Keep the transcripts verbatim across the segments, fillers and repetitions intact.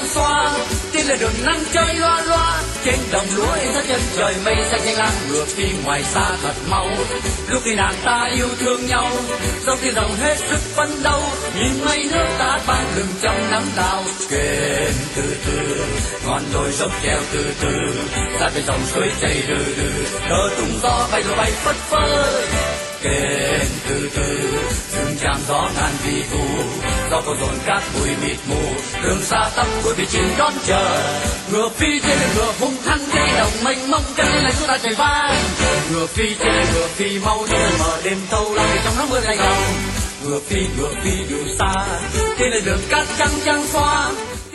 xoa. Trên lề đường nắng chơi loa loa, trên đồng lúa in ra chân trời mây xanh xanh lam ngược đi ngoài xa thật mau. Lúc khi nàng ta yêu thương nhau, dòng tiếng đồng hết sức phấn đấu, nhìn mây nước ta ban lừng trong nắng đào. Kênh từ từ ngọn đồi dốc treo từ từ, ra bên dòng suối chảy rừ rừ, đỡ tung gió bay rồi bay phất phơ. Kênh từ từ rừng tràm gió ngàn vì phù, gió có dồn cát bụi mịt mù, đường xa tăm cuối bị chìm đón chờ. Ngựa phi trên ngựa hung hăng dây đồng mênh mông, chân lên là chúng ta chạy vai. Ngựa phi trên ngựa phi mau trên mở đêm thâu, làm gì trong nắng mưa ngày đầu. Ngựa phi ngựa phi đường xa, trên là đường cát trắng trắng xóa.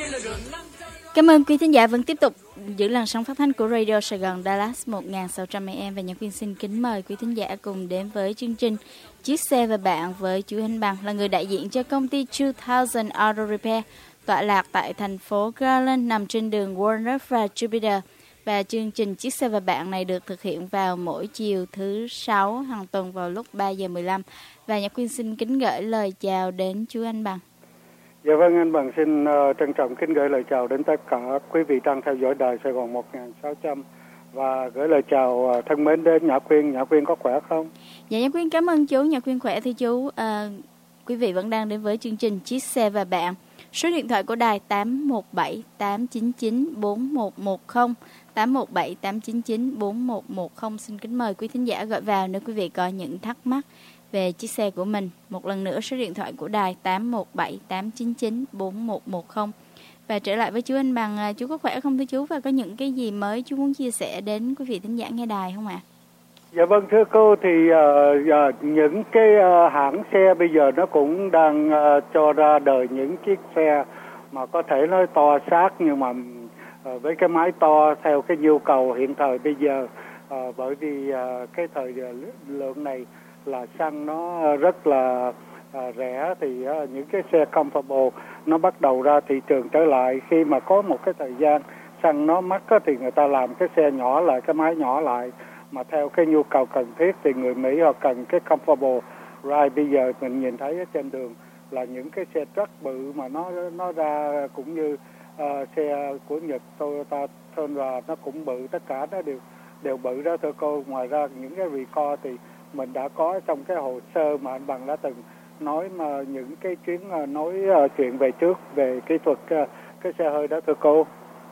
Cảm ơn quý thính giả vẫn tiếp tục giữ làn sóng phát thanh của Radio Sài Gòn Dallas một nghìn sáu trăm A M, và Nhật Quyên xin kính mời quý thính giả cùng đến với chương trình Chiếc xe và bạn với chú Anh Bằng, là người đại diện cho công ty two thousand Auto Repair tọa lạc tại thành phố Garland, nằm trên đường Walnut và Jupiter. Và chương trình Chiếc xe và bạn này được thực hiện vào mỗi chiều thứ sáu hàng tuần vào lúc ba giờ mười lăm. Và Nhật Quyên xin kính gửi lời chào đến chú Anh Bằng. Dạ vâng, anh Bằng xin uh, trân trọng kính gửi lời chào đến tất cả quý vị đang theo dõi đài Sài Gòn một nghìn sáu trăm, và gửi lời chào uh, thân mến đến Nhã Quyên. Nhã Quyên có khỏe không? Dạ Nhã Quyên cảm ơn chú. Nhã Quyên khỏe thưa chú. Uh, quý vị vẫn đang đến với chương trình Chiếc xe và bạn. Số điện thoại của đài tám một bảy tám chín chín bốn một một không, tám một bảy tám chín chín bốn một một không. Xin kính mời quý thính giả gọi vào nếu quý vị có những thắc mắc về chiếc xe của mình. Một lần nữa số điện thoại của đài tám một bảy tám chín chín bốn một một không. Và trở lại với chú Anh Bằng, chú có khỏe không thưa chú, và có những cái gì mới chú muốn chia sẻ đến quý vị thính giả nghe đài không ạ? À? Dạ vâng thưa cô, thì uh, uh, những cái uh, hãng xe bây giờ nó cũng đang uh, cho ra đời những chiếc xe mà có thể nói to xác, nhưng mà uh, với cái máy to theo cái nhu cầu hiện thời bây giờ, uh, bởi vì uh, cái thời lượng này là xăng nó rất là à, rẻ, thì à, những cái xe comfortable nó bắt đầu ra thị trường trở lại. Khi mà có một cái thời gian xăng nó mắc á, thì người ta làm cái xe nhỏ lại, cái máy nhỏ lại, mà theo cái nhu cầu cần thiết thì người Mỹ họ cần cái comfortable ride. Bây giờ mình nhìn thấy ở trên đường là những cái xe truck bự mà nó nó ra, cũng như uh, xe của Nhật Toyota Tundra nó cũng bự, tất cả nó đều đều bự đó thưa cô. Ngoài ra những cái record thì mình đã có trong cái hồ sơ mà anh Bằng đã từng nói, mà những cái chuyến nói chuyện về trước về kỹ thuật cái xe hơi đó thưa cô.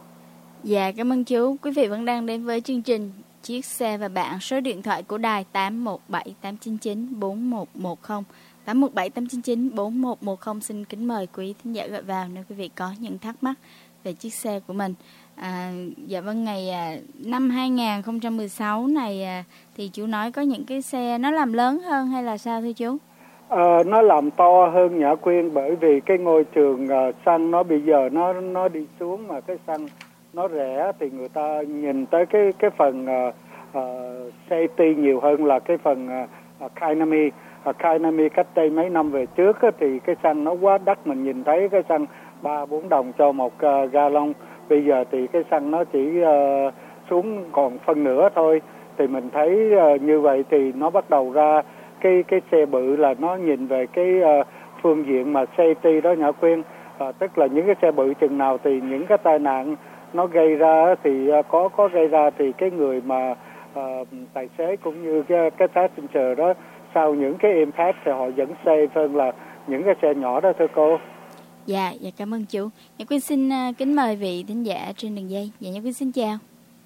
Dạ cảm ơn chú. Quý vị vẫn đang đến với chương trình Chiếc xe và bạn. Số điện thoại của đài tám một bảy tám chín chín bốn một một không, tám một bảy tám chín chín bốn một một không. Xin kính mời quý thính giả gọi vào nếu quý vị có những thắc mắc về chiếc xe của mình. À, dạ vâng, ngày à, năm hai không một sáu này à, thì chú nói có những cái xe nó làm lớn hơn hay là sao thưa chú? À, nó làm to hơn Nhã Quyên, bởi vì cái ngôi trường à, xăng nó bây giờ nó nó đi xuống, mà cái xăng nó rẻ thì người ta nhìn tới cái cái phần à, à, safety nhiều hơn là cái phần à, economy. Economy cách đây mấy năm về trước á, thì cái xăng nó quá đắt, mình nhìn thấy cái xăng ba bốn đồng cho một uh, gallon. Bây giờ thì cái xăng nó chỉ uh, xuống còn phân nửa thôi. Thì mình thấy uh, như vậy thì nó bắt đầu ra cái cái xe bự là nó nhìn về cái uh, phương diện mà safety đó Nhã Quyên. Uh, tức là những cái xe bự chừng nào thì những cái tai nạn nó gây ra thì uh, có có gây ra thì cái người mà uh, tài xế cũng như cái, cái passenger đó sau những cái impact thì họ vẫn safe hơn là những cái xe nhỏ đó thưa cô. Dạ, dạ cảm ơn chú. Nhã Quyên xin uh, kính mời vị thính giả trên đường dây. Dạ Nhã Quyên xin chào.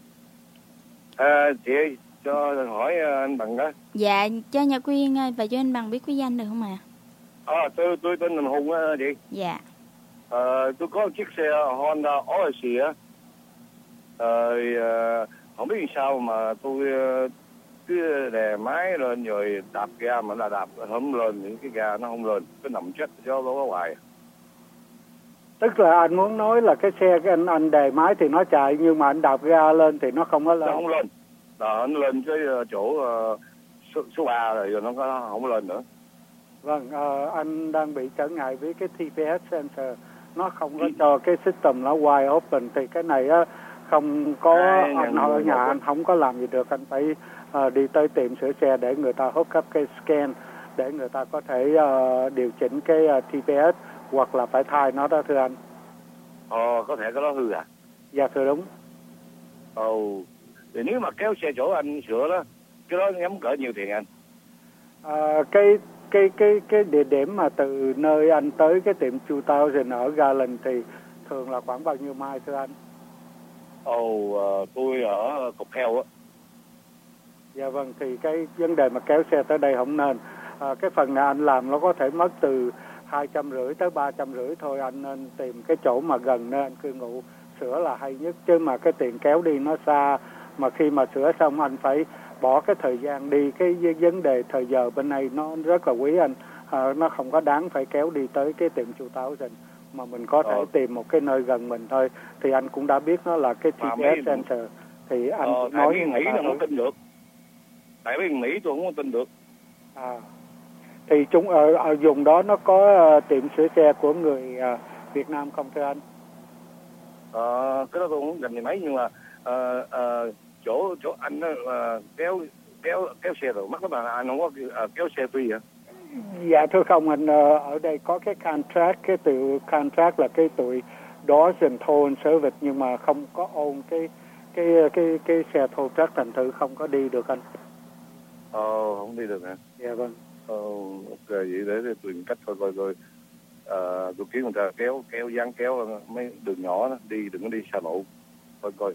À, chị ơi, cho hỏi uh, anh Bằng đó. Dạ, cho Nhã Quyên uh, và cho anh Bằng biết quý danh được không ạ? À? À, tôi tôi tên là Hùng á chị. Dạ. À, tôi có một chiếc xe Honda Odyssey á. À, uh, không biết sao mà tôi uh, cứ đè máy lên rồi đạp ga mà là đạp không lên, những cái ga nó không lên, cứ nằm chết cho nó hoài. Tức là anh muốn nói là cái xe cái anh anh đè máy thì nó chạy, nhưng mà anh đạp ga lên thì nó không có lên. Nó không lên. Đó, anh lên cái chỗ uh, số, số ba rồi nó có không lên nữa. Vâng, uh, anh đang bị trở ngại với cái tê pê ét sensor, nó không có cho cái system nó wide open, thì cái này uh, không có à, anh ở nhà anh không có làm gì được, anh phải uh, đi tới tiệm sửa xe để người ta hook up cái scan để người ta có thể uh, điều chỉnh cái uh, tê pê ét, hoặc là phải thay nó đó thưa anh. Ồ, có thể cái đó hư à? Dạ thưa đúng. Ồ, thì nếu mà kéo xe chỗ anh sửa đó, cái đó nhắm cỡ nhiều tiền anh? À, cái cái cái cái địa điểm mà từ nơi anh tới cái tiệm two thousand ở Garland thì thường là khoảng bao nhiêu mai thưa anh? Ồ, uh, tôi ở Cục Heo á. Dạ vâng, thì cái vấn đề mà kéo xe tới đây không nên. À, cái phần này anh làm nó có thể mất từ hai trăm rưỡi tới ba trăm rưỡi thôi, anh nên tìm cái chỗ mà gần nơi anh cư ngụ sửa là hay nhất, chứ mà cái tiền kéo đi nó xa, mà khi mà sửa xong anh phải bỏ cái thời gian đi, cái vấn đề thời giờ bên này nó rất là quý anh. À, nó không có đáng phải kéo đi tới cái tiệm two thousand, mà mình có thể ờ. tìm một cái nơi gần mình thôi. Thì anh cũng đã biết nó là cái tê pê ét Center, thì anh ờ, nói nghĩ nghĩ là không tin được. Tại vì nghĩ tôi không tin được. À, thì chúng ở, ở vùng đó nó có uh, tiệm sửa xe của người uh, Việt Nam không thưa anh? Ờ, cái đó tôi không rành gì mấy, nhưng mà uh, uh, chỗ chỗ anh đó uh, kéo kéo kéo xe rồi mắc lắm mà anh không có uh, kéo xe free hả? Dạ thưa không, anh uh, ở đây có cái contract, cái từ contract là cái tụi Dawson Toll Service, nhưng mà không có ôn cái cái cái cái xe tow truck, thành thử không có đi được anh. Ờ, không đi được hả? Dạ vâng. Ờ, ok, vậy để, để tìm cách coi coi coi. Ờ, tôi kiếm người ta kéo kéo dán kéo mấy đường nhỏ đó, đi đừng có đi xa lộ, coi coi.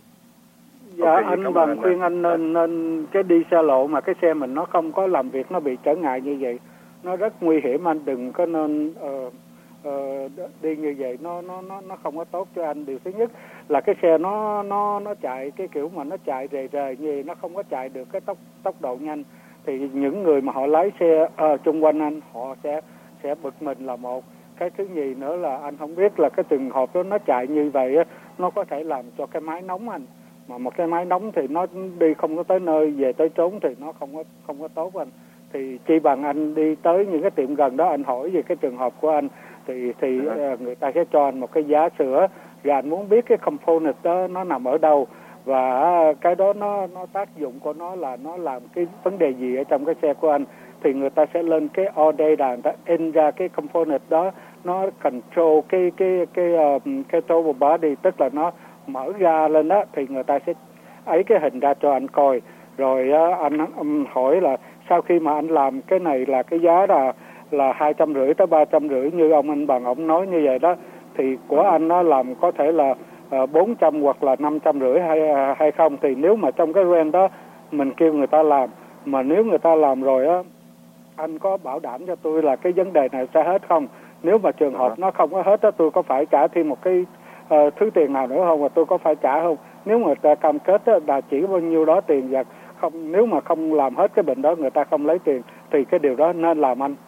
Dạ okay, anh bằng khuyên anh nên nên cái đi xa lộ mà cái xe mình nó không có làm việc, nó bị trở ngại như vậy, nó rất nguy hiểm, anh đừng có nên uh, uh, đi như vậy, nó nó nó nó không có tốt cho anh. Điều thứ nhất là cái xe nó nó nó chạy cái kiểu mà nó chạy rề rề như vậy, nó không có chạy được cái tốc tốc độ nhanh, thì những người mà họ lái xe uh, xung quanh anh họ sẽ sẽ bực mình là một. Cái thứ nhì nữa là anh không biết là cái trường hợp đó nó chạy như vậy á, nó có thể làm cho cái máy nóng anh, mà một cái máy nóng thì nó đi không có tới nơi về tới chốn thì nó không có không có tốt anh. Thì chi bằng anh đi tới những cái tiệm gần đó, anh hỏi về cái trường hợp của anh, thì thì uh, người ta sẽ cho anh một cái giá sửa, và anh muốn biết cái component đó nó nằm ở đâu, và cái đó nó nó tác dụng của nó là nó làm cái vấn đề gì ở trong cái xe của anh, thì người ta sẽ lên cái order đà, người ta in ra cái component đó, nó control cái cái cái uh, cái total body, tức là nó mở ra lên đó, thì người ta sẽ ấy cái hình ra cho anh coi. Rồi uh, anh um, hỏi là sau khi mà anh làm cái này là cái giá là là hai trăm rưỡi tới ba trăm rưỡi như ông anh bằng ông nói như vậy đó, thì của anh nó làm có thể là uh, bốn trăm hoặc là năm trăm rưỡi hay uh, hay không. Thì nếu mà trong cái range đó mình kêu người ta làm, mà nếu người ta làm rồi á, anh có bảo đảm cho tôi là cái vấn đề này sẽ hết không? Nếu mà trường hợp nó không có hết á, tôi có phải trả thêm một cái uh, thứ tiền nào nữa không, và tôi có phải trả không? Nếu mà người ta cam kết á, là chỉ bao nhiêu đó tiền, và không, nếu mà không làm hết cái bệnh đó, người ta không lấy tiền, thì cái điều đó nên làm anh.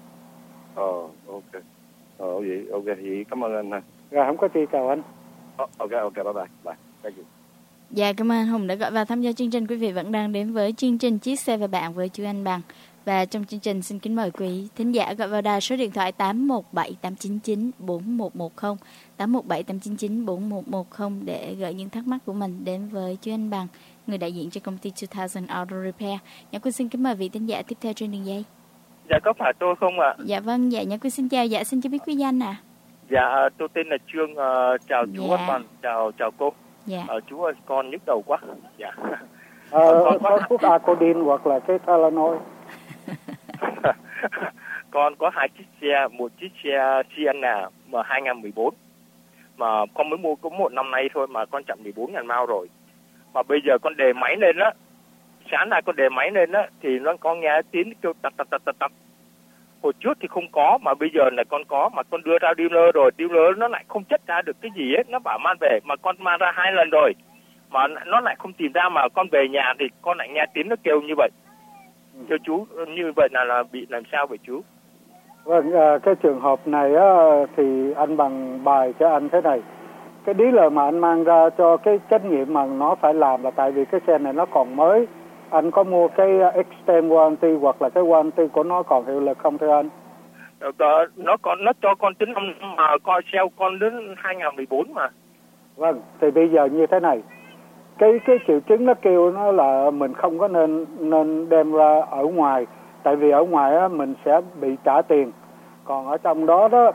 Ờ, ok. Ờ, vậy, ok, vậy cảm ơn anh ha. Rồi, không có chi, chào anh. Oh, ok, ok, bye bye, bye, thank you. Dạ, cảm ơn anh Hùng đã gọi vào tham gia chương trình. Quý vị vẫn đang đến với chương trình Chiếc Xe Và Bạn với chú Anh Bằng. Và trong chương trình xin kính mời quý thính giả gọi vào đài số điện thoại tám một bảy tám chín chín bốn một một không, tám một bảy tám chín chín bốn một một không để gửi những thắc mắc của mình đến với chú Anh Bằng, người đại diện cho công ty two thousand Auto Repair. Nhã Quyên xin kính mời vị thính giả tiếp theo trên đường dây. Dạ, có phải tôi không ạ? Dạ vâng, dạ Nhã Quyên xin chào. Dạ, xin cho biết quý danh ạ. À. Dạ, tôi tên là Trương, uh, chào chú Dạ. Văn, chào chào cô. Dạ. Uh, chú ơi, con nhức đầu quá. Dạ. Ờ, con có thuốc Acodin hoặc là cái Tylenol. Con có hai chiếc xe, một chiếc xe Sienna mà hai không một bốn, mà con mới mua có một năm nay thôi mà con chậm mười bốn ngàn mao rồi. Mà bây giờ con đề máy lên á, sáng nay con đề máy lên á thì nó có nghe tiếng kêu tật tật tật tật tật. Hồi trước thì không có, mà bây giờ là con có, mà con đưa ra dealer rồi, dealer nó lại không chất ra được cái gì hết, nó bảo mang về, mà con mang ra hai lần rồi mà nó lại không tìm ra, mà con về nhà thì con lại nghe tiếng nó kêu như vậy. Thưa chú, như vậy là, là bị làm sao vậy chú? Vâng, à, cái trường hợp này á, thì anh bằng bài cho anh thế này. Cái dealer mà anh mang ra cho cái trách nhiệm mà nó phải làm là tại vì cái xe này nó còn mới. Anh có mua cái extend warranty hoặc là cái warranty của nó còn hiệu lực không thưa anh? Nó còn nó cho con tính năm mà coi sale con đến hai không một bốn mà. Vâng, thì bây giờ như thế này. Cái cái triệu chứng nó kêu nó là mình không có nên nên đem ra ở ngoài, tại vì ở ngoài á mình sẽ bị trả tiền. Còn ở trong đó đó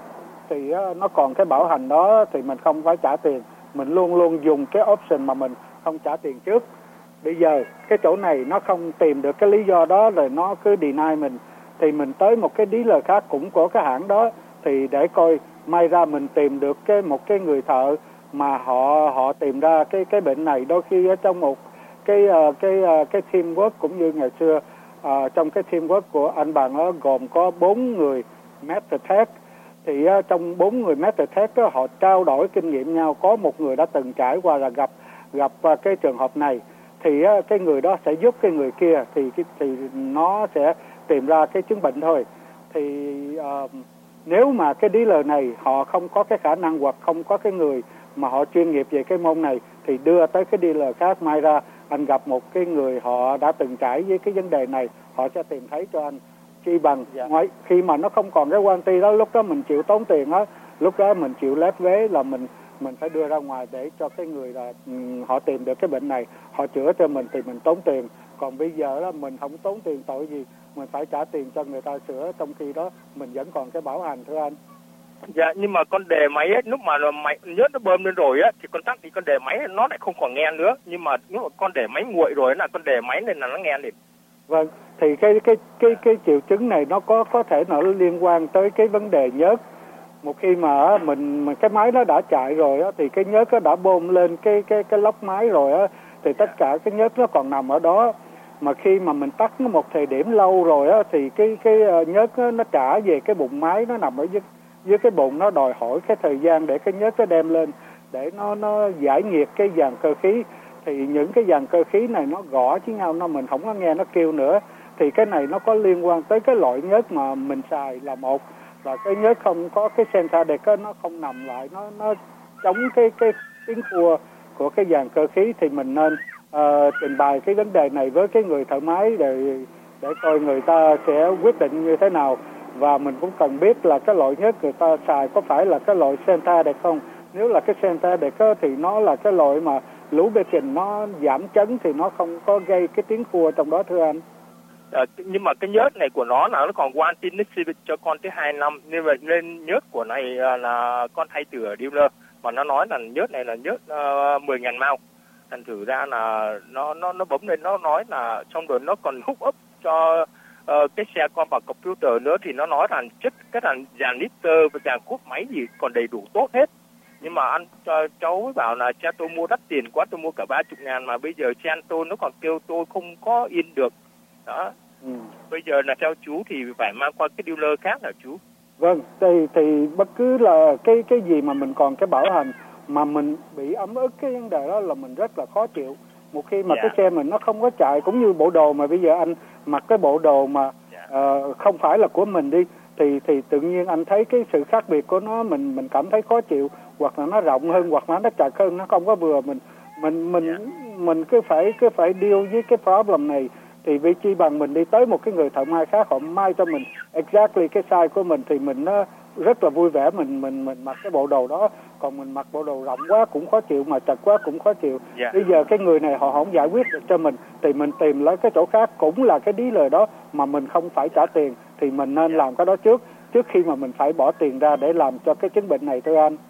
thì uh, nó còn cái bảo hành đó thì mình không phải trả tiền. Mình luôn luôn dùng cái option mà mình không trả tiền trước. Bây giờ cái chỗ này nó không tìm được cái lý do đó rồi nó cứ deny mình, thì mình tới một cái dealer khác cũng có cái hãng đó, thì để coi may ra mình tìm được cái một cái người thợ mà họ họ tìm ra cái cái bệnh này. Đôi khi ở trong một cái uh, cái uh, cái teamwork, cũng như ngày xưa uh, trong cái teamwork của anh bạn đó gồm có bốn người master tech, thì uh, trong bốn người master tech đó, họ trao đổi kinh nghiệm nhau. Có một người đã từng trải qua là gặp gặp uh, cái trường hợp này, thì uh, cái người đó sẽ giúp cái người kia, thì cái thì nó sẽ tìm ra cái chứng bệnh thôi. Thì uh, nếu mà cái dealer này họ không có cái khả năng hoặc không có cái người mà họ chuyên nghiệp về cái môn này, thì đưa tới cái dealer khác. May ra anh gặp một cái người họ đã từng trải với cái vấn đề này, họ sẽ tìm thấy cho anh. Chi bằng dạ. Ngoài khi mà nó không còn cái warranty đó, lúc đó mình chịu tốn tiền đó, lúc đó mình chịu lép vế là mình mình phải đưa ra ngoài để cho cái người là um, họ tìm được cái bệnh này, họ chữa cho mình thì mình tốn tiền. Còn bây giờ đó mình không tốn tiền tội gì mình phải trả tiền cho người ta sửa, trong khi đó mình vẫn còn cái bảo hành, thưa anh. Dạ, nhưng mà con đề máy ấy, lúc mà máy nhớt nó bơm lên rồi á thì con tắt thì con đề máy nó lại không còn nghe nữa. Nhưng mà nếu mà con đề máy nguội rồi là con đề máy nên là nó nghe liền. Vâng, thì cái cái cái cái triệu chứng này nó có có thể nó liên quan tới cái vấn đề nhớt. Một khi mà mình mà cái máy nó đã chạy rồi á, thì cái nhớt nó đã bơm lên cái cái cái lốc máy rồi á, thì tất cả cái nhớt nó còn nằm ở đó. Mà khi mà mình tắt nó một thời điểm lâu rồi á, thì cái cái nhớt nó, nó trả về cái bụng máy, nó nằm ở dưới dưới cái bụng, nó đòi hỏi cái thời gian để cái nhớt nó đem lên để nó nó giải nhiệt cái dàn cơ khí. Thì những cái dàn cơ khí này nó gõ với nhau, nó mình không có nghe nó kêu nữa. Thì cái này nó có liên quan tới cái loại nhớt mà mình xài là một, là cái nhớt không có cái center để cái nó không nằm lại, nó nó chống cái cái tiếng khua của cái dàn cơ khí. Thì mình nên uh, trình bày cái vấn đề này với cái người thợ máy để để coi người ta sẽ quyết định như thế nào. Và mình cũng cần biết là cái loại nhớt người ta xài có phải là cái loại center để không. Nếu là cái center để có thì nó là cái loại mà lũ bê trình nó giảm chấn, thì nó không có gây cái tiếng khua trong đó, thưa anh. À, nhưng mà cái nhớt này của nó là nó còn warranty nó service cho con tới hai năm, nên vậy nên nhớt của này là con thay từ ở dealer, mà nó nói là nhớt này là nhớt uh, mười nghìn mao. Thành thử ra là nó nó nó bấm lên, nó nói là xong rồi nó còn hook up cho uh, cái xe con vào computer nữa, thì nó nói rằng chất cái là dàn liter và dàn cốt máy gì còn đầy đủ tốt hết. Nhưng mà anh cháu bảo là cha tôi mua đắt tiền quá, tôi mua cả ba chục ngàn mà bây giờ cha tôi nó còn kêu tôi không có in được đó. Ừ. Bây giờ là theo chú thì phải mang qua cái dealer khác hả chú? Vâng, thì thì bất cứ là cái cái gì mà mình còn cái bảo hành mà mình bị ấm ức cái vấn đề đó là mình rất là khó chịu. Một khi mà yeah. cái xe mình nó không có chạy, cũng như bộ đồ mà bây giờ anh mặc cái bộ đồ mà yeah. uh, không phải là của mình đi, thì thì tự nhiên anh thấy cái sự khác biệt của nó, mình mình cảm thấy khó chịu, hoặc là nó rộng hơn, hoặc là nó chặt hơn, nó không có vừa mình mình mình yeah. mình cứ phải cứ phải deal với cái problem này. Thì vì chi bằng mình đi tới một cái người thợ may khác, họ may cho mình exactly cái size của mình, thì mình nó rất là vui vẻ, mình mình mình mặc cái bộ đồ đó. Còn mình mặc bộ đồ rộng quá cũng khó chịu, mà chặt quá cũng khó chịu. Yeah. Bây giờ cái người này họ không giải quyết được cho mình, thì mình tìm lấy cái chỗ khác, cũng là cái dealer đó mà mình không phải trả tiền, thì mình nên yeah. làm cái đó trước trước khi mà mình phải bỏ tiền ra để làm cho cái chứng bệnh này, thưa anh.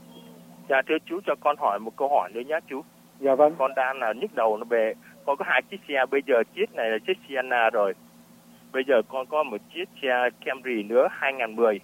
Dạ thưa chú, cho con hỏi một câu hỏi nữa nhé chú. Dạ vâng. Con đang là nhức đầu nó về, con có hai chiếc xe, bây giờ chiếc này là chiếc Sienna rồi. Bây giờ con có một chiếc xe Camry nữa hai nghìn mười.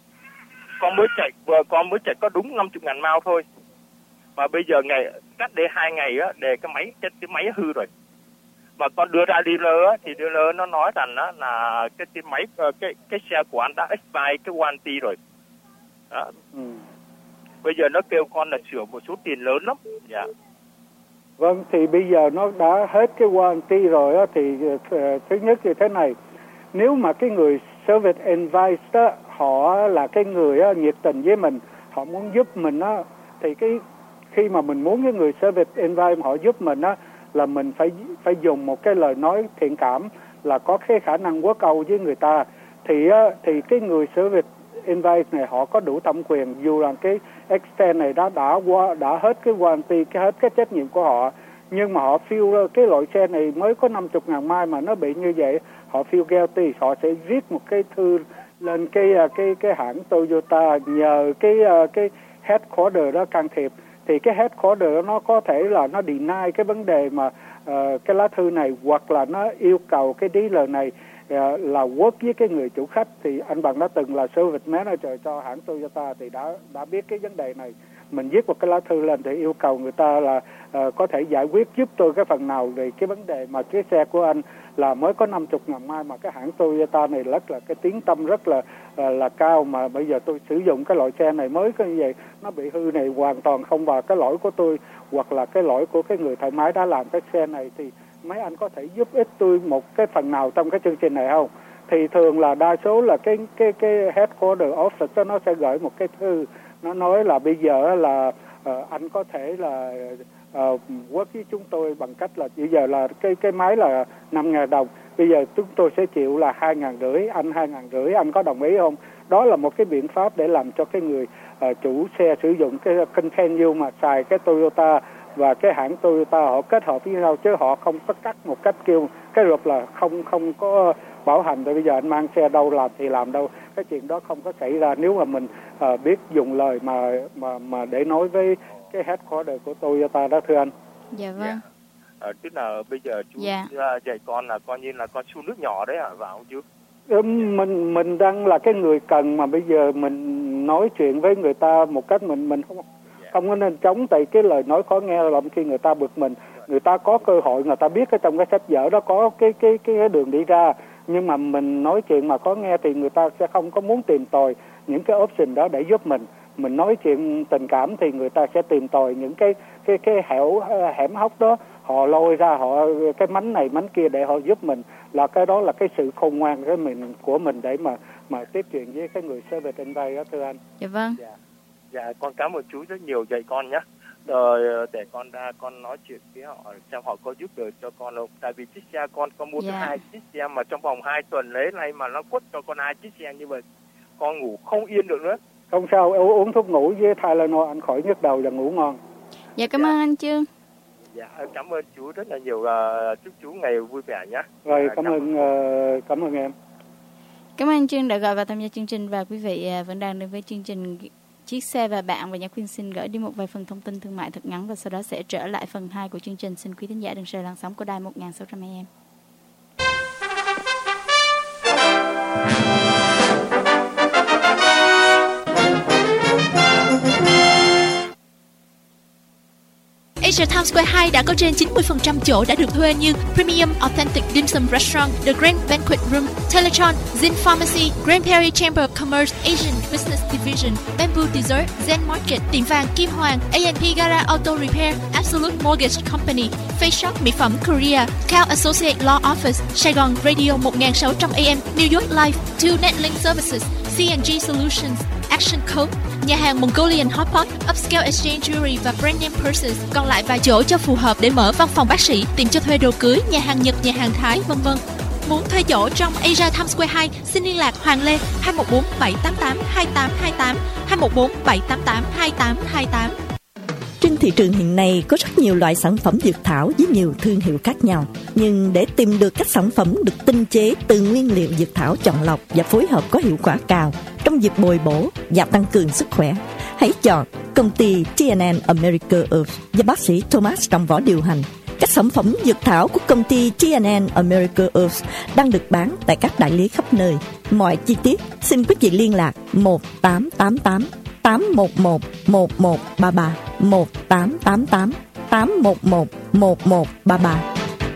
Con mới chạy vừa con mới chạy có đúng năm mươi ngàn mao thôi. Mà bây giờ ngày cách đây hai ngày á, để cái máy cái, cái máy hư rồi. Mà con đưa ra dealer á, thì dealer nó nói rằng á là cái cái máy cái cái xe của anh đã expire cái warranty rồi. Đó. Ừ. Bây giờ nó kêu con là sửa một số tiền lớn lắm. Dạ. Vâng, thì bây giờ nó đã hết cái warranty rồi á, thì uh, thứ nhất như thế này, nếu mà cái người service advice đó, họ là cái người á, nhiệt tình với mình, họ muốn giúp mình á, thì cái khi mà mình muốn cái người service advice họ giúp mình á, là mình phải phải dùng một cái lời nói thiện cảm, là có cái khả năng quốc âu với người ta. Thì á, thì cái người service advice này họ có đủ thẩm quyền, dù là cái extend này đã đã qua đã hết cái warranty, cái hết cái trách nhiệm của họ, nhưng mà họ feel cái loại xe này mới có năm mươi ngàn mai mà nó bị như vậy, họ feel guilty, họ sẽ viết một cái thư lên cái cái cái hãng Toyota nhờ cái cái headquarter đó can thiệp, thì cái headquarter đó nó có thể là nó deny cái vấn đề mà uh, cái lá thư này, hoặc là nó yêu cầu cái dealer này uh, là work với cái người chủ khách. Thì anh Bằng đã từng là service manager cho hãng Toyota thì đã đã biết cái vấn đề này. Mình viết một cái lá thư lên thì yêu cầu người ta là uh, có thể giải quyết giúp tôi cái phần nào về cái vấn đề mà cái xe của anh là mới có năm mươi ngàn mai, mà cái hãng Toyota này rất là cái tiếng tâm rất là uh, là cao, mà bây giờ tôi sử dụng cái loại xe này mới có như vậy, nó bị hư này hoàn toàn không vào cái lỗi của tôi hoặc là cái lỗi của cái người thợ máy đã làm cái xe này, thì mấy anh có thể giúp ích tôi một cái phần nào trong cái chương trình này không? Thì thường là đa số là cái cái cái headquarter office đó nó sẽ gửi một cái thư, nó nói là bây giờ là uh, anh có thể là uh, work với chúng tôi bằng cách là bây giờ là cái cái máy là năm ngàn đồng, bây giờ chúng tôi sẽ chịu là hai ngàn rưỡi, anh hai ngàn rưỡi, anh có đồng ý không? Đó là một cái biện pháp để làm cho cái người uh, chủ xe sử dụng cái continue mà xài cái Toyota và cái hãng Toyota họ kết hợp với nhau, chứ họ không có cắt một cách kêu cái rụp là không không có bảo hành. Tại bây giờ anh mang xe đâu làm thì làm đâu, cái chuyện đó không có xảy ra nếu mà mình uh, biết dùng lời mà mà mà để nói với cái headquarter của Toyota đó, thưa anh. Dạ vâng. Dạ. À, tức là bây giờ chú dạ. dạy con là coi như là con chu nước nhỏ đấy hả, vào không chú? Ừ, mình mình đang là cái người cần, mà bây giờ mình nói chuyện với người ta một cách mình mình không yeah. không có nên chống, tại cái lời nói khó nghe làm khi người ta bực mình. Người ta có cơ hội, người ta biết ở trong cái sách vở đó có cái cái cái đường đi ra, nhưng mà mình nói chuyện mà khó nghe thì người ta sẽ không có muốn tìm tòi những cái option đó để giúp mình. Mình nói chuyện tình cảm thì người ta sẽ tìm tòi những cái cái cái hẻo hẻm hốc đó, họ lôi ra họ cái mánh này mánh kia để họ giúp mình. Là cái đó là cái sự khôn ngoan cái mình của mình để mà mà tiếp chuyện với cái người service in đây đó, thưa anh. Dạ vâng. Dạ, dạ con cảm ơn chú rất nhiều, dạy con nhé. Rồi để con ra con nói chuyện với họ xem họ có giúp được cho con không. Tại vì chiếc xe con con mua yeah. hai chiếc xe mà trong vòng hai tuần lấy này mà nó quất cho con hai chiếc xe như vậy, con ngủ không yên được nữa. Không sao, uống thuốc ngủ với Tylenol anh khỏi nhức đầu và ngủ ngon. Dạ cảm ơn dạ. anh Trương. Dạ cảm ơn chú rất là nhiều, uh, chúc chú ngày vui vẻ nhé. Rồi cảm, cảm ơn uh, cảm ơn em. Cảm ơn anh Trương đã gọi vào tham gia chương trình, và quý vị uh, vẫn đang đến với chương trình Chiếc Xe và Bạn, và Nhã Khuyên xin gửi đi một vài phần thông tin thương mại thật ngắn, và sau đó sẽ trở lại phần hai của chương trình. Xin quý thính giả đừng rời làn sóng của đài một nghìn sáu trăm a em. Asia Times Square hai đã có trên chín mươi phần trăm chỗ đã được thuê như Premium Authentic Dim Sum Restaurant, The Grand Banquet Room, Teletron, Zin Pharmacy, Grand Prairie Chamber of Commerce, Asian Business Division, Bamboo Dessert, Zen Market, Tiệm vàng Kim Hoàng, a and pê Gara Auto Repair, Absolute Mortgage Company, Face Shop Mỹ phẩm Korea, Cal Associate Law Office, Sài Gòn Radio một nghìn sáu trăm a em, New York Live, Two Netlink Services, xê and giê Solutions, Action Code, nhà hàng Mongolian Hot Pot, Upscale Exchange Jewelry và Brand Name Purses. Còn lại vài chỗ cho phù hợp để mở văn phòng bác sĩ, tiệm cho thuê đồ cưới, nhà hàng Nhật, nhà hàng Thái, vân vân. Muốn thuê chỗ trong Asia Times Square hai, xin liên lạc Hoàng Lê hai một bốn bảy tám tám hai tám hai tám, hai một bốn bảy tám tám hai tám hai tám. Trên thị trường hiện nay có rất nhiều loại sản phẩm dược thảo với nhiều thương hiệu khác nhau. Nhưng để tìm được các sản phẩm được tinh chế từ nguyên liệu dược thảo chọn lọc và phối hợp có hiệu quả cao trong việc bồi bổ và tăng cường sức khỏe, hãy chọn công ty tê en en America Earth và bác sĩ Thomas trong võ điều hành. Các sản phẩm dược thảo của công ty tê en en America Earth đang được bán tại các đại lý khắp nơi. Mọi chi tiết xin quý vị liên lạc một tám tám tám tám một một một một ba ba, một tám tám tám tám một một một một ba ba.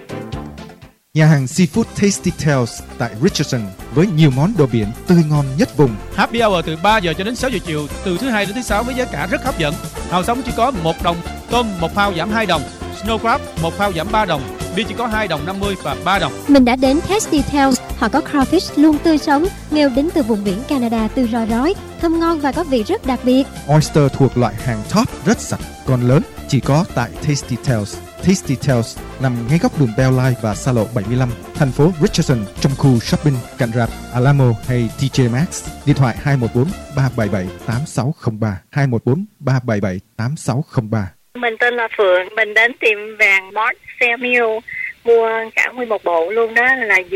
Nhà hàng Seafood Tasty Tales tại Richardson với nhiều món đồ biển tươi ngon nhất vùng. Happy hour từ ba giờ cho đến sáu giờ chiều, từ thứ hai đến thứ sáu với giá cả rất hấp dẫn. Hàu sống chỉ có một đồng, tôm một phao giảm hai đồng, snow crab một phao giảm ba đồng, bia chỉ có hai đồng năm mươi và ba đồng. Mình đã đến Tasty Tales, họ có crawfish luôn tươi sống, nghêu đến từ vùng biển Canada từ roi rói, thơm ngon và có vị rất đặc biệt. Oyster thuộc loại hàng top rất sạch, còn lớn, chỉ có tại Tasty Tales. Tasty Tales nằm ngay góc đường Bell Line và xa lộ bảy mươi lăm, thành phố Richardson, trong khu shopping cạnh rạp Alamo hay tê jê Maxx. Điện thoại hai một bốn ba bảy bảy tám sáu không ba, hai một bốn ba bảy bảy tám sáu không ba. Mình tên là Phượng, mình đến tiệm vàng Mart Fairmont mua cả nguyên một bộ luôn đó, là vừa lắc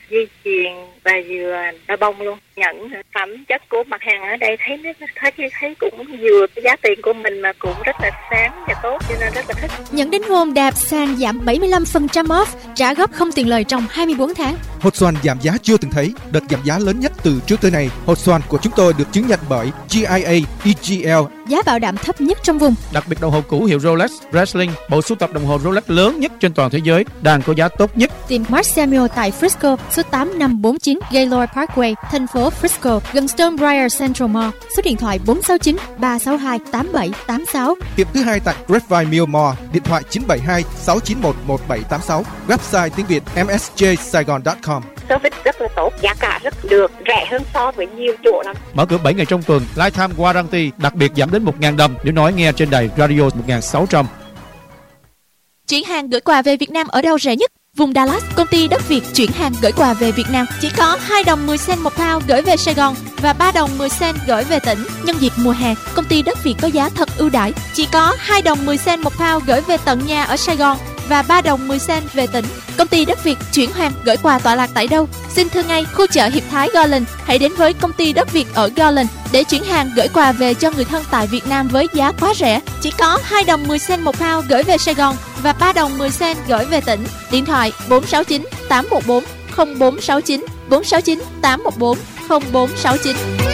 dây chuyền và vừa đa bông luôn. Nhận phẩm chất của mặt hàng ở đây thấy nó thấy thấy cũng vừa cái giá tiền của mình mà cũng rất là sáng và tốt, cho nên rất là thích. Nhận đính hôn đẹp sàn giảm bảy mươi lăm phần trăm off, trả góp không tiền lời trong hai mươi bốn tháng. Hột xoàn giảm giá chưa từng thấy, đợt giảm giá lớn nhất từ trước tới nay. Hột xoàn của chúng tôi được chứng nhận bởi giê i a, e giê lờ. Giá bảo đảm thấp nhất trong vùng. Đặc biệt đồng hồ cũ hiệu Rolex, Breitling, bộ sưu tập đồng hồ Rolex lớn nhất trên toàn thế giới, đang có giá tốt nhất. Tìm Mark Samuel tại Frisco, số tám năm bốn chín Gaylord Parkway, thành phố Frisco, gần Stonebriar Central Mall. Số điện thoại bốn sáu chín ba sáu hai tám bảy tám sáu. Tiệm thứ hai tại Grapevine Mill Mall, điện thoại chín bảy hai sáu chín một một bảy tám sáu. Website tiếng Việt em ét jay saigon chấm com. Service rất là tốt, giá cả rất được, rẻ hơn so với nhiều chỗ lắm. Mở cửa bảy ngày trong tuần, Lifetime Warranty, đặc biệt giảm đến một nghìn đồng nếu nói nghe trên đài radio một nghìn sáu trăm. Chuyển hàng gửi quà về Việt Nam ở đâu rẻ nhất? Vùng Dallas, công ty đất Việt chuyển hàng gửi quà về Việt Nam chỉ có hai đồng mười cent một pound gửi về Sài Gòn và ba đồng mười cent gửi về tỉnh. Nhân dịp mùa hè, công ty đất Việt có giá thật ưu đãi, chỉ có hai đồng mười cent một pound gửi về tận nhà ở Sài Gòn và ba đồng mười cent về tỉnh. Công ty đất Việt chuyển hàng gửi quà tọa lạc tại đâu? Xin thưa ngay khu chợ Hiệp Thái Garland. Hãy đến với công ty đất Việt ở Garland để chuyển hàng gửi quà về cho người thân tại Việt Nam với giá quá rẻ, chỉ có hai đồng mười cent một pound gửi về Sài Gòn và ba đồng mười cent gửi về tỉnh. Điện thoại bốn sáu chín tám một bốn không bốn sáu chín, bốn sáu chín tám một bốn không bốn sáu chín.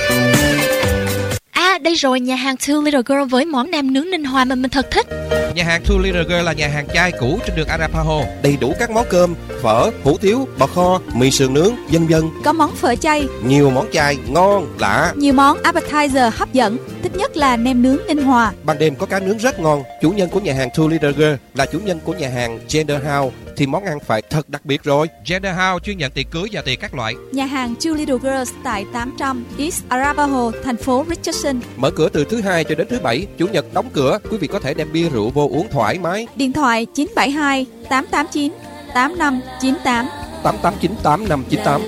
À, đây rồi, nhà hàng Two Little Girl với món nem nướng Ninh Hòa mà mình thật thích. Nhà hàng Two Little Girl là nhà hàng chai cũ trên đường Arapaho, đầy đủ các món cơm, phở, hủ tiếu, bò kho, mì sườn nướng, vân vân. Có món phở chay, nhiều món chay ngon lạ, nhiều món appetizer hấp dẫn. Thích nhất là nem nướng Ninh Hòa. Ban đêm có cá nướng rất ngon. Chủ nhân của nhà hàng Two Little Girl là chủ nhân của nhà hàng Gender House thì món ăn phải thật đặc biệt rồi. Gender House chuyên nhận tiệc cưới và tiệc các loại. Nhà hàng Two Little Girls tại tám trăm East Arapaho, thành phố Richardson. Mở cửa từ thứ hai cho đến thứ bảy, chủ nhật đóng cửa. Quý vị có thể đem bia rượu vô uống thoải mái. Điện thoại chín bảy hai tám tám chín tám năm chín tám, tám tám chín tám năm chín tám.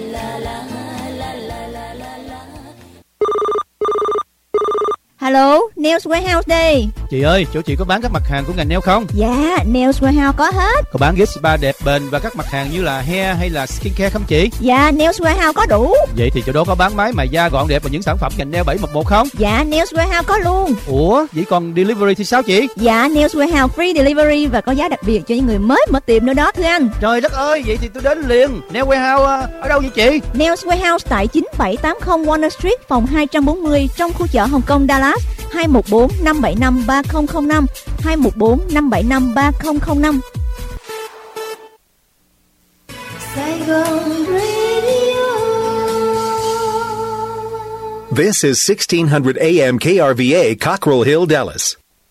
Hello, Nails Warehouse đây. Chị ơi, chỗ chị có bán các mặt hàng của ngành nail không? Dạ, Nails Warehouse có hết. Có bán ghế spa đẹp bền và các mặt hàng như là hair hay là skincare không chị? Dạ, Nails Warehouse có đủ. Vậy thì chỗ đó có bán máy mài da gọn đẹp và những sản phẩm ngành nail bảy một một không? Dạ, Nails Warehouse có luôn. Ủa, vậy còn delivery thì sao chị? Dạ, Nails Warehouse free delivery và có giá đặc biệt cho những người mới mở tiệm nữa đó thưa anh. Trời đất ơi, vậy thì tôi đến liền. Nails Warehouse ở đâu vậy chị? Nails Warehouse tại chín bảy tám không Warner Street, phòng hai trăm bốn mươi trong khu chợ Hồng Kông Dallas. Hai một bốn năm bảy năm ba không không năm, hai một bốn năm bảy năm ba không không năm. This is sixteen hundred A M K R V A, Cockrell Hill, Dallas.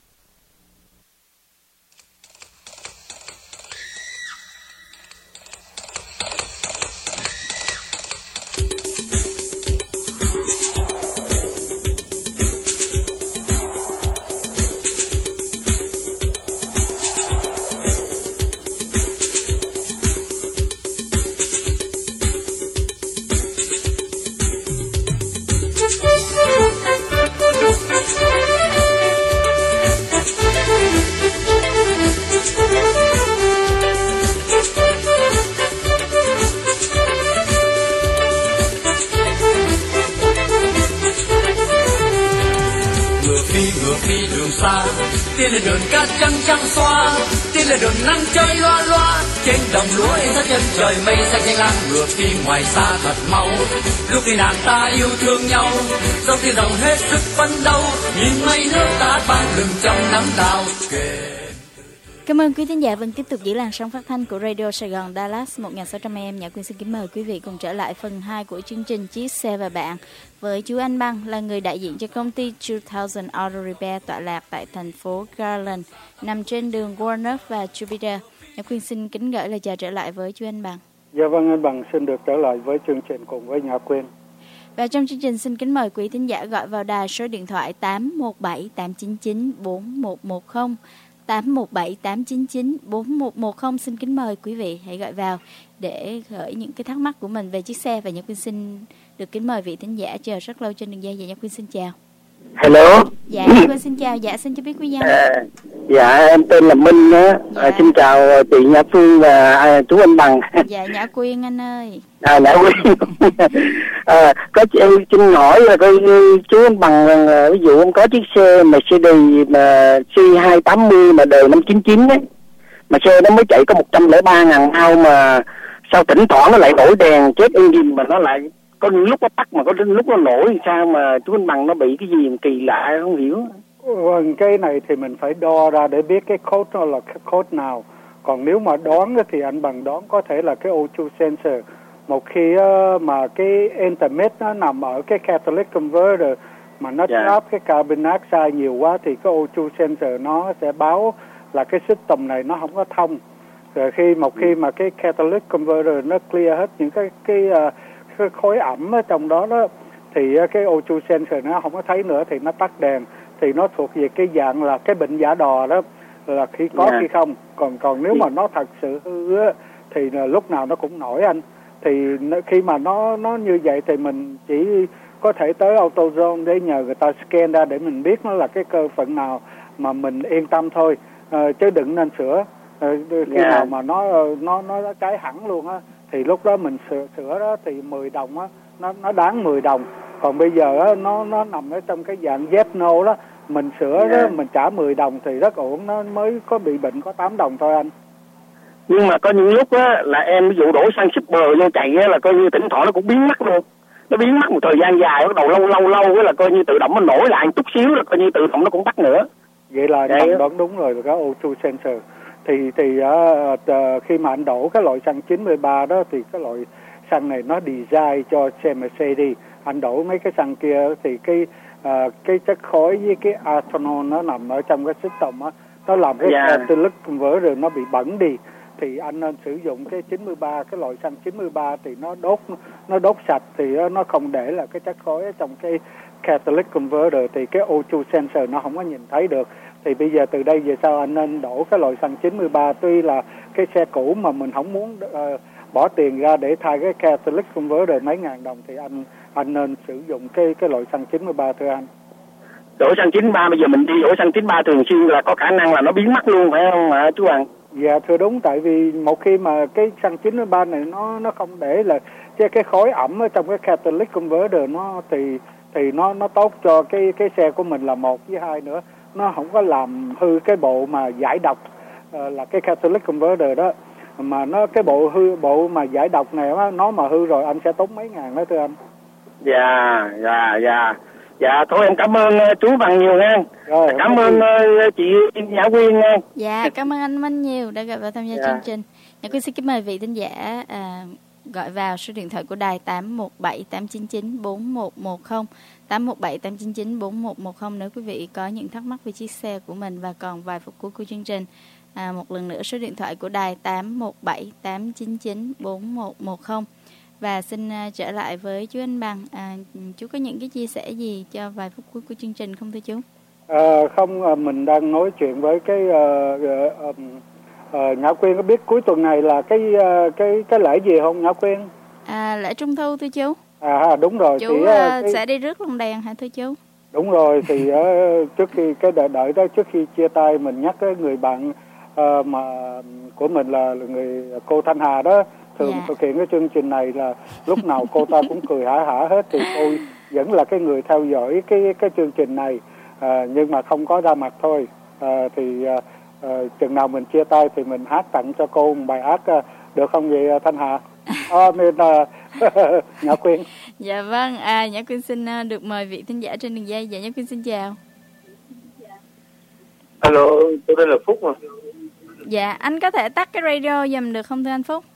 Tiên là đường cát trắng trắng xoa, tiên là đường nắng chơi loa loa. Trên đồng lúa in ra chân trời mây xanh xanh lam, ngược đi ngoài xa thật mau. Lúc đi nàng ta yêu thương nhau, dòng tiền rộng hết sức phấn đấu. Nhìn mây nước ta ban lừng trong nắng đào kề. Cảm ơn quý thính giả vẫn tiếp tục giữ làn sóng phát thanh của Radio Sài Gòn Dallas một nghìn sáu trăm A M. Nhã Quyên xin kính mời quý vị cùng trở lại phần hai của chương trình Chiếc xe và bạn với chú Anh Băng là người đại diện cho công ty two thousand Auto Repair tọa lạc tại thành phố Garland, nằm trên đường Warner và Jupiter. Nhã Quyên xin kính gửi lời chào trở lại với chú Anh Băng. Dạ vâng, anh Bằng xin được trở lại với chương trình cùng với Nhã Quyên. Và trong chương trình xin kính mời quý thính giả gọi vào đài số điện thoại tám một bảy tám chín chín bốn một một không. tám một bảy tám chín chín bốn một một không. Xin kính mời quý vị hãy gọi vào để gửi những cái thắc mắc của mình về chiếc xe. Và Nhã Quyên xin được kính mời vị thính giả chờ rất lâu trên đường dây. Và Nhã Quyên xin chào. Hello. Dạ, Nhã Quyên xin chào. Dạ, xin cho biết quý danh. À, dạ, em tên là Minh á. Dạ. À, xin chào chị Nhã Phương và à, chú anh Bằng. Dạ, Nhã Quyên anh ơi. À, Nhã Quyên. à, có em xin hỏi là coi chú anh Bằng, ví dụ em có chiếc xe Mercedes mà C hai tám không mà đời năm chín chín ấy, mà xe nó mới chạy có một trăm lẻ ba ngàn mile mà sao thỉnh thoảng nó lại nổi đèn chết engine mà nó lại có những lúc nó tắt mà có những lúc nó nổi, sao mà chú anh Bằng nó bị cái gì kỳ lạ không hiểu. Vâng, cái này thì mình phải đo ra để biết cái code nó là cái code nào. Còn nếu mà đoán thì anh Bằng đoán có thể là cái ô hai sensor. Một khi uh, mà cái intermit nó nằm ở cái catalytic converter mà nó yeah. trap cái carbon dioxide nhiều quá thì cái ô hai sensor nó sẽ báo là cái system này nó không có thông. Rồi khi một khi mà cái catalytic converter nó clear hết những cái cái, uh, cái khối ẩm ở trong đó đó thì uh, cái ô hai sensor nó không có thấy nữa thì nó tắt đèn. Thì nó thuộc về cái dạng là cái bệnh giả đò đó, là khi có yeah. khi không. Còn còn nếu mà nó thật sự hư á thì lúc nào nó cũng nổi anh. Thì khi mà nó nó như vậy thì mình chỉ có thể tới AutoZone để nhờ người ta scan ra để mình biết nó là cái cơ phận nào mà mình yên tâm thôi, à, chứ đừng nên sửa. À, khi yeah. nào mà nó nó nó cháy hẳn luôn á thì lúc đó mình sửa sửa đó thì mười đồng á, nó nó đáng mười đồng. Còn bây giờ á, nó nó nằm ở trong cái dạng yes no đó, mình sửa yeah. đó mình trả mười đồng thì rất ổn, nó mới có bị bệnh có tám đồng thôi anh. Nhưng mà có những lúc á là em ví dụ đổ xăng super vô chạy á là coi như thỉnh thoảng nó cũng biến mất luôn. Nó biến mất một thời gian dài, bắt đầu lâu lâu lâu á là coi như tự động nó nổi lại chút xíu là coi như tự động nó cũng tắt nữa. Vậy là anh đoán đúng rồi, cái ô hai sensor. Thì thì uh, khi mà anh đổ cái loại xăng chín mươi ba đó thì cái loại xăng này nó design cho xe Mercedes. Anh đổ mấy cái xăng kia thì cái uh, cái chất khói với cái ethanol nó nằm ở trong cái system á, nó làm cái yeah. catalytic converter nó bị bẩn đi. Thì anh nên sử dụng cái chín mươi ba, cái loại xăng chín mươi ba thì nó đốt nó đốt sạch thì nó không để là cái chất khói ở trong cái catalytic converter thì cái ô hai sensor nó không có nhìn thấy được. Thì bây giờ từ đây về sau anh nên đổ cái loại xăng chín mươi ba, tuy là cái xe cũ mà mình không muốn uh, bỏ tiền ra để thay cái catalytic converter mấy ngàn đồng thì anh anh nên sử dụng cái cái loại xăng chín mươi ba thưa anh. Đổ xăng chín mươi ba bây giờ mình đi đổ xăng chín mươi ba thường xuyên là có khả năng là nó biến mất luôn phải không mà chú Hoàng? Dạ thưa đúng, tại vì một khi mà cái xăng chín mươi ba này nó nó không để là cái cái khói ẩm ở trong cái catalytic converter nó thì thì nó nó tốt cho cái cái xe của mình là một, với hai nữa nó không có làm hư cái bộ mà giải độc uh, là cái catalytic converter đó, mà nó cái bộ hư bộ mà giải độc này đó, nó mà hư rồi anh sẽ tốn mấy ngàn đó thưa anh. Dạ dạ dạ dạ thôi em cảm ơn chú Bằng nhiều nha. Rồi, cảm ơn uh, chị Nhã Quyên nha. Dạ cảm ơn anh Minh nhiều đã gặp và tham gia dạ. chương trình. Nhã Quyên xin kính mời vị thính giả à, gọi vào số điện thoại của đài tám một bảy tám chín chín bốn một một không, tám một bảy tám chín chín bốn một một không nếu quý vị có những thắc mắc về chiếc xe của mình và còn vài phút cuối của chương trình. À, một lần nữa số điện thoại của đài tám một bảy tám chín chín bốn một một không. Và xin uh, trở lại với chú anh Bằng, à, chú có những cái chia sẻ gì cho vài phút cuối của chương trình không thưa chú? À, không, mình đang nói chuyện với cái uh, uh, uh, Nhã Quyên có biết cuối tuần này là cái uh, cái cái lễ gì không Nhã Quyên? À, lễ Trung Thu thưa chú. À đúng rồi. Chú thì, uh, cái... sẽ đi rước lồng đèn hả thưa chú? Đúng rồi, thì uh, trước khi cái đợi, đợi đó trước khi chia tay mình nhắc cái người bạn uh, mà của mình là người cô Thanh Hà đó thường yeah. thực hiện cái chương trình này là lúc nào cô ta cũng cười hả hả hết, thì tôi vẫn là cái người theo dõi cái cái chương trình này à, nhưng mà không có ra mặt thôi. À, thì à, à, chừng nào mình chia tay thì mình hát tặng cho cô một bài hát à, được không vậy Thanh Hà? À, nên à, Nhã Quyên. Dạ vâng, à, Nhã Quyên xin được mời vị thính giả trên đường dây. Dạ Nhã Quyên xin chào. Alo, tôi tên là Phúc mà. Dạ, anh có thể tắt cái radio giùm được không thưa anh Phúc?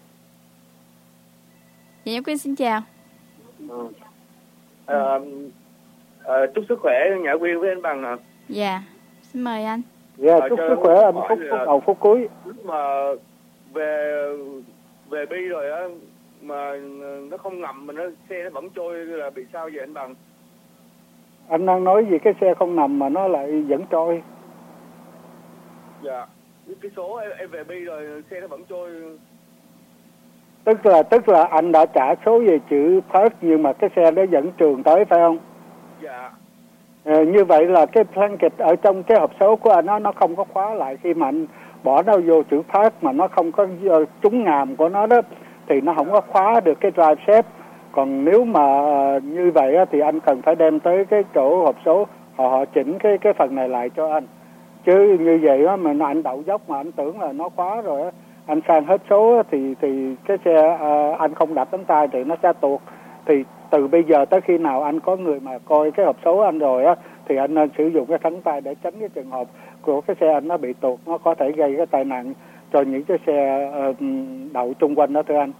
Dạ Nhã Quyên xin chào. Ừ. À, à, chúc sức khỏe Nhã Quyên với anh Bằng ạ. Dạ, xin mời anh. Dạ, yeah, chúc sức khỏe anh Phúc, phúc đầu phút cuối. Lúc mà về về bi rồi á mà nó không ngầm mà nó xe nó vẫn trôi là bị sao vậy anh Bằng? Anh đang nói gì cái xe không nằm mà nó lại vẫn trôi? Dạ, cái số em, em về bi rồi xe nó vẫn trôi. Tức là tức là anh đã trả số về chữ Perth nhưng mà cái xe đó vẫn trường tới phải không? Dạ. Ờ, như vậy là cái blanket ở trong cái hộp số của anh nó nó không có khóa lại, khi mà anh bỏ nó vô chữ phát mà nó không có uh, trúng ngàm của nó đó thì nó không có khóa được cái drive shape. Còn nếu mà uh, như vậy á, thì anh cần phải đem tới cái chỗ hộp số họ họ chỉnh cái cái phần này lại cho anh. Chứ như vậy á, mà anh đậu dốc mà anh tưởng là nó khóa rồi á, anh sang hết số á, thì thì cái xe uh, anh không đạp đánh tay thì nó sẽ tuột. Thì từ bây giờ tới khi nào anh có người mà coi cái hộp số anh rồi á thì anh nên sử dụng cái thắng tay để tránh cái trường hợp của cái xe anh nó bị tuột, nó có thể gây cái tai nạn cho những cái xe uh, đậu chung quanh đó thưa anh.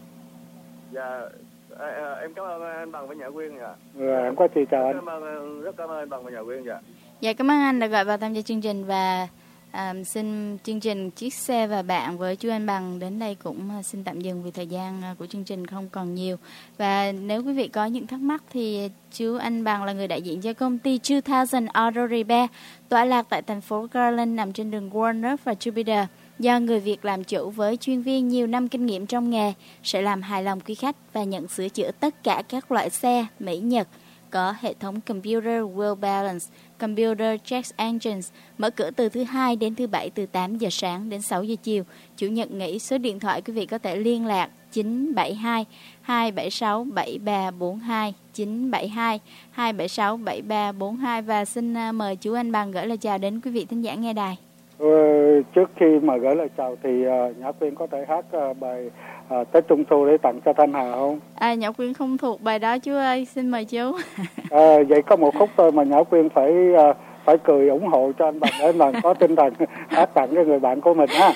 Dạ, à, à, em cảm ơn anh Bằng và Nhã Quyên ạ. Rồi, em có gì chào anh. Cảm ơn, rất cảm ơn anh Bằng và Nhã Quyên dạ. Dạ, cảm ơn anh đã gọi vào tham gia chương trình và um, xin chương trình Chiếc Xe và Bạn với chú Anh Bằng đến đây cũng uh, xin tạm dừng vì thời gian uh, của chương trình không còn nhiều. Và nếu quý vị có những thắc mắc thì chú Anh Bằng là người đại diện cho công ty two thousand Auto Repair tọa lạc tại thành phố Garland nằm trên đường Walnut và Jupiter. Do người Việt làm chủ với chuyên viên nhiều năm kinh nghiệm trong nghề sẽ làm hài lòng quý khách và nhận sửa chữa tất cả các loại xe Mỹ Nhật có hệ thống Computer Wheel Balance, Computer Check Engines, mở cửa từ thứ hai đến thứ bảy từ tám giờ sáng đến sáu giờ chiều. Chủ nhật nghỉ. Số điện thoại quý vị có thể liên lạc chín bảy hai hai bảy sáu bảy ba bốn hai, chín bảy hai hai bảy sáu bảy ba bốn hai. Và xin mời chú Anh Bằng gửi lời chào đến quý vị thính giả nghe đài. Ừ, trước khi mà gửi lời chào thì uh, Nhã Quyên có thể hát uh, bài uh, Tết Trung Thu để tặng cho Thanh Hà không? À, Nhã Quyên không thuộc bài đó chú ơi, xin mời chú. À, vậy có một khúc thôi mà Nhã Quyên phải uh, phải cười ủng hộ cho anh Bằng để anh Bằng có tinh thần hát tặng cho người bạn của mình ha.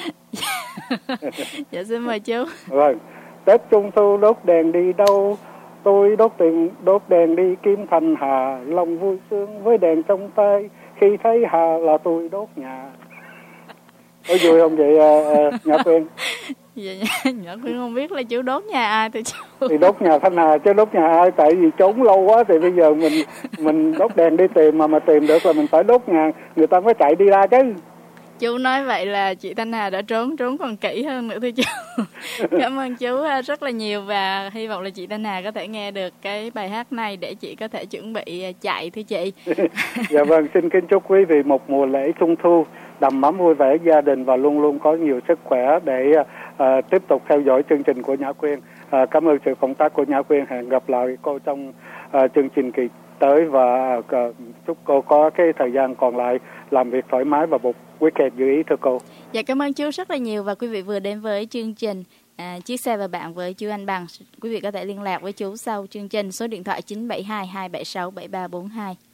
Dạ xin mời chú. Vâng. Tết Trung Thu đốt đèn đi đâu, tôi đốt tiền đốt đèn đi kiếm Thanh Hà, lòng vui sướng với đèn trong tay, khi thấy Hà là tôi đốt nhà. Có vui không vậy uh, uh, Nhã Quyên? Dạ, Nhã Quyên không biết là chú đốt nhà ai thì chú. Thì đốt nhà Thanh Hà chứ đốt nhà ai, tại vì trốn lâu quá thì bây giờ mình mình đốt đèn đi tìm mà mà tìm được là mình phải đốt nhà người ta mới chạy đi ra chứ. Chú nói vậy là chị Thanh Hà đã trốn trốn còn kỹ hơn nữa thưa chú. Cảm ơn chú rất là nhiều và hy vọng là chị Thanh Hà có thể nghe được cái bài hát này để chị có thể chuẩn bị chạy thưa chị. Dạ vâng, xin kính chúc quý vị một mùa lễ Trung Thu đầm ấm vui vẻ gia đình và luôn luôn có nhiều sức khỏe để uh, tiếp tục theo dõi chương trình của Nhã Quyên. Uh, cảm ơn sự cộng tác của Nhã Quyên. Hẹn gặp lại cô trong uh, chương trình kỳ tới và uh, chúc cô có cái thời gian còn lại làm việc thoải mái và một weekend như ý thưa cô. Dạ cảm ơn chú rất là nhiều và quý vị vừa đến với chương trình à, Chiếc Xe và Bạn với chú Anh Bằng. Quý vị có thể liên lạc với chú sau chương trình số điện thoại chín bảy hai hai bảy sáu bảy ba bốn hai.